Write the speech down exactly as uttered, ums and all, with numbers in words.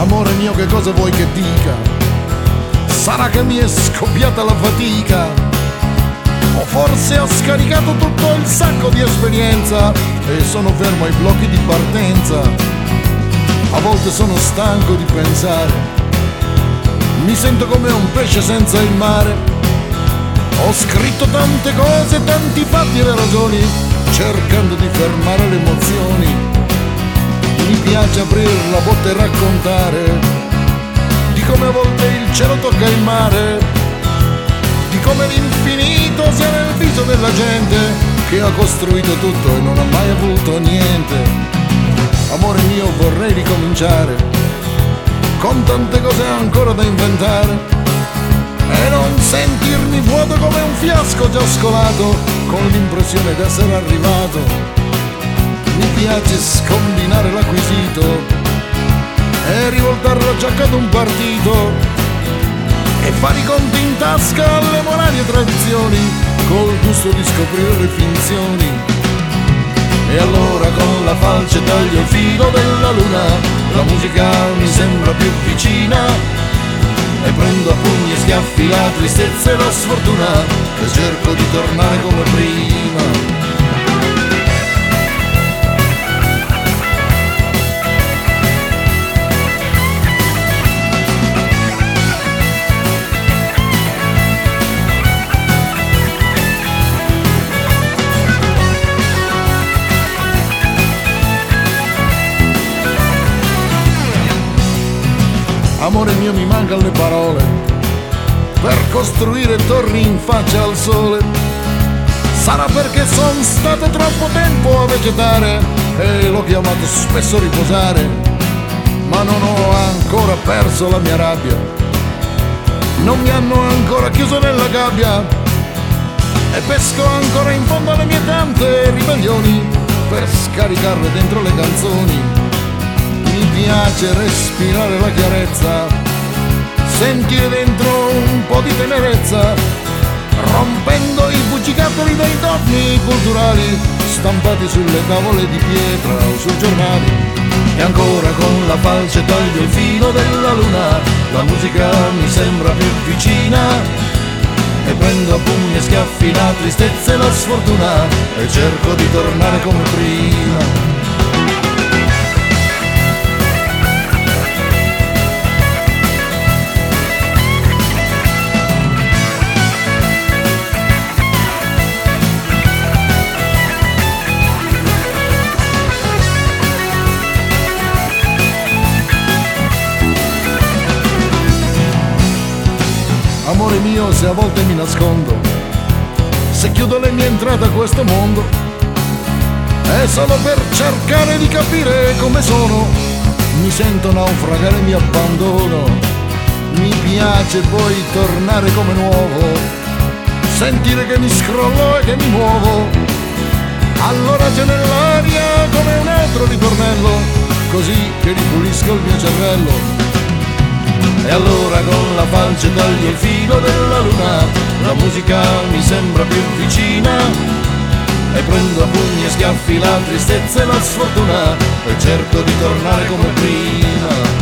Amore mio, che cosa vuoi che dica? Sarà che mi è scoppiata la fatica, o forse ho scaricato tutto il sacco di esperienza e sono fermo ai blocchi di partenza. A volte sono stanco di pensare, mi sento come un pesce senza il mare. Ho scritto tante cose, tanti fatti e ragioni, cercando di fermare le emozioni. Mi piace aprire la bocca e raccontare di come a volte il cielo tocca il mare, di come l'infinito sia nel viso della gente che ha costruito tutto e non ha mai avuto niente. Amore mio, vorrei ricominciare con tante cose ancora da inventare e non sentirmi vuoto come un fiasco già scolato, con l'impressione d'essere arrivato. Mi piace scombinare l'acquisito e rivoltare la giacca ad un partito e fare i conti in tasca alle morali e tradizioni, col gusto di scoprire le finzioni. E allora con la falce taglio il filo della luna, la musica mi sembra più vicina, e prendo a pugni e schiaffi la tristezza e la sfortuna, e cerco di tornare come prima. Amore mio, mi mancano le parole per costruire torri in faccia al sole. Sarà perché son stato troppo tempo a vegetare e l'ho chiamato spesso riposare, ma non ho ancora perso la mia rabbia, non mi hanno ancora chiuso nella gabbia e pesco ancora in fondo alle mie tante ribellioni per scaricarle dentro le canzoni. Mi piace respirare la chiarezza, sentire dentro un po' di tenerezza, rompendo i bugigattoli dei dogmi culturali stampati sulle tavole di pietra o sui giornali. E ancora con la falce taglio il filo della luna, la musica mi sembra più vicina, e prendo a pugni e schiaffi la tristezza e la sfortuna, e cerco di tornare come prima. Amore mio, se a volte mi nascondo, se chiudo le mie entrate a questo mondo, è solo per cercare di capire come sono. Mi sento naufragare e mi abbandono. Mi piace poi tornare come nuovo, sentire che mi scrollo e che mi muovo. Allora c'è nell'aria come un altro ritornello, così che ripulisco il mio cervello. E allora con la falce taglio il filo della luna, la musica mi sembra più vicina, e prendo a pugni e schiaffi la tristezza e la sfortuna, e cerco di tornare come prima.